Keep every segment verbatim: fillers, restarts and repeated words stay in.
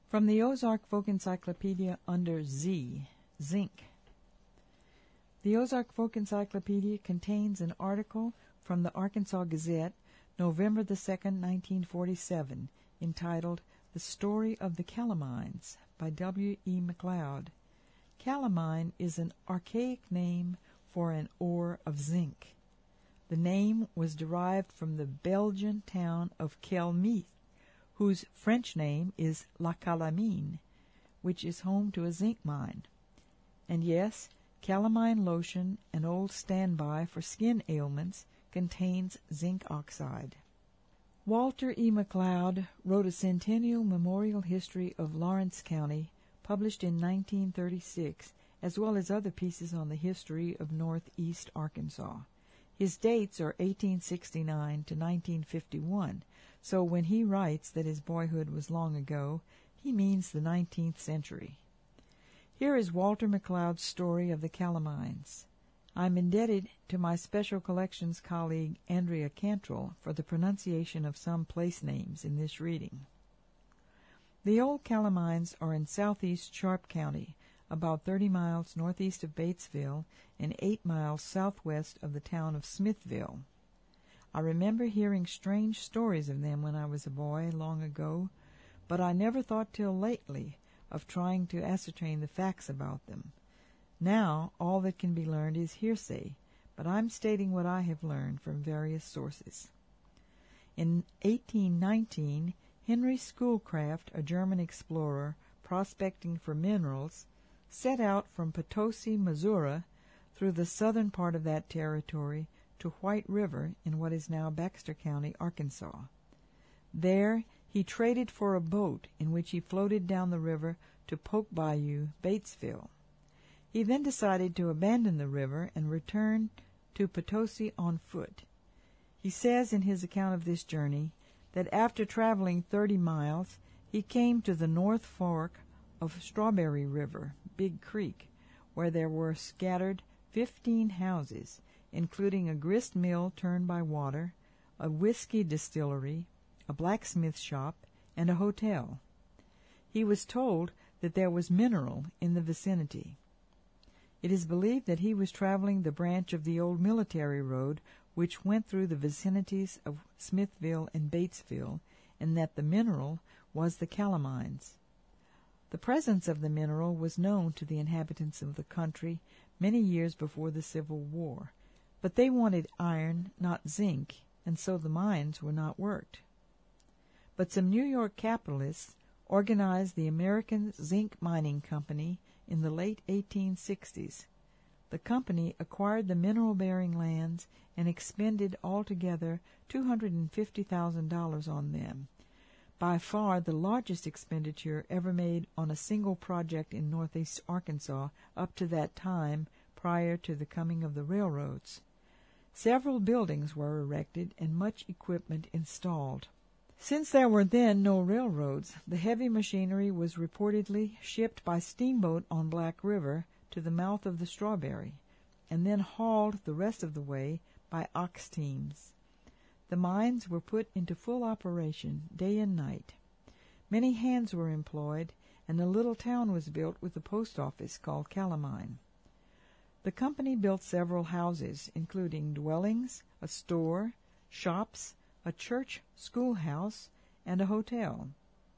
From the Ozark Folk Encyclopedia under Z, Zinc. The Ozark Folk Encyclopedia contains an article from the Arkansas Gazette, November the second, nineteen forty-seven, entitled The Story of the Calamines by W E McLeod. Calamine is an archaic name for an ore of zinc. The name was derived from the Belgian town of Kelmeeth, whose French name is La Calamine, which is home to a zinc mine. And yes, calamine lotion, an old standby for skin ailments, contains zinc oxide. Walter E. McLeod wrote a centennial memorial history of Lawrence County, published in nineteen thirty-six, as well as other pieces on the history of northeast Arkansas. His dates are eighteen sixty-nine to nineteen fifty-one, so when he writes that his boyhood was long ago, he means the nineteenth century. Here is Walter McLeod's story of the Calamines. I'm indebted to my Special Collections colleague Andrea Cantrell for the pronunciation of some place names in this reading. The old Calamines are in southeast Sharp County, about thirty miles northeast of Batesville and eight miles southwest of the town of Smithville. I remember hearing strange stories of them when I was a boy long ago, but I never thought till lately of trying to ascertain the facts about them. Now all that can be learned is hearsay, but I'm stating what I have learned from various sources. In eighteen nineteen, Henry Schoolcraft, a German explorer prospecting for minerals, set out from Potosi, Missouri, through the southern part of that territory to White River in what is now Baxter County, Arkansas. There he traded for a boat in which he floated down the river to Poke Bayou, Batesville. He then decided to abandon the river and return to Potosi on foot. He says in his account of this journey that after traveling thirty miles, he came to the North Fork of Strawberry River, Big Creek, where there were scattered fifteen houses, including a grist mill turned by water, a whiskey distillery, a blacksmith shop, and a hotel. He was told that there was mineral in the vicinity. It is believed that he was traveling the branch of the old military road which went through the vicinities of Smithville and Batesville, and that the mineral was the calamines. The presence of the mineral was known to the inhabitants of the country many years before the Civil War, but they wanted iron, not zinc, and so the mines were not worked. But some New York capitalists organized the American Zinc Mining Company in the late eighteen sixties. The company acquired the mineral-bearing lands and expended altogether two hundred fifty thousand dollars on them, by far the largest expenditure ever made on a single project in northeast Arkansas up to that time prior to the coming of the railroads. Several buildings were erected and much equipment installed. Since there were then no railroads, the heavy machinery was reportedly shipped by steamboat on Black River to the mouth of the Strawberry, and then hauled the rest of the way by ox teams. The mines were put into full operation day and night. Many hands were employed, and a little town was built with a post office called Calamine. The company built several houses, including dwellings, a store, shops, a church schoolhouse, and a hotel.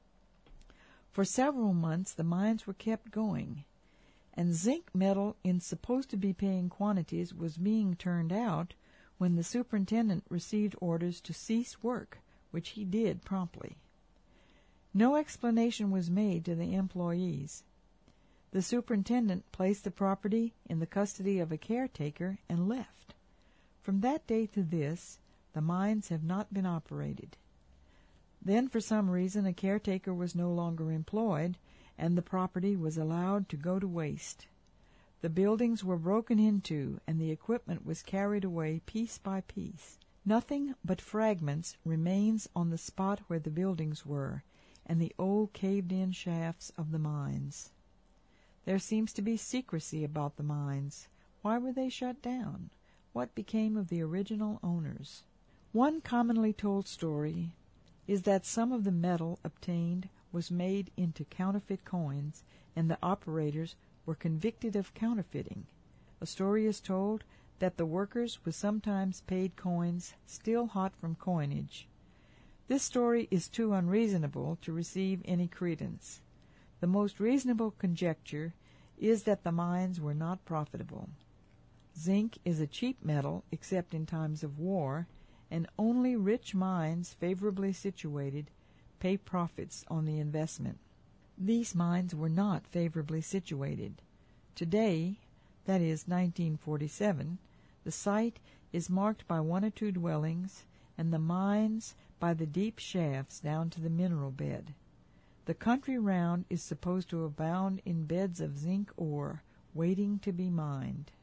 For several months the mines were kept going, and zinc metal in supposed to be paying quantities was being turned out when the superintendent received orders to cease work, which he did promptly. No explanation was made to the employees. The superintendent placed the property in the custody of a caretaker and left. From that day to this, the mines have not been operated. Then, for some reason, a caretaker was no longer employed, and the property was allowed to go to waste. The buildings were broken into, and the equipment was carried away piece by piece. Nothing but fragments remains on the spot where the buildings were, and the old caved-in shafts of the mines. There seems to be secrecy about the mines. Why were they shut down? What became of the original owners? One commonly told story is that some of the metal obtained was made into counterfeit coins, and the operators were convicted of counterfeiting. A story is told that the workers were sometimes paid coins still hot from coinage. This story is too unreasonable to receive any credence. The most reasonable conjecture is that the mines were not profitable. Zinc is a cheap metal except in times of war, and only rich mines favorably situated pay profits on the investment. These mines were not favorably situated. Today, that is nineteen forty-seven, the site is marked by one or two dwellings, and the mines by the deep shafts down to the mineral bed. The country round is supposed to abound in beds of zinc ore waiting to be mined.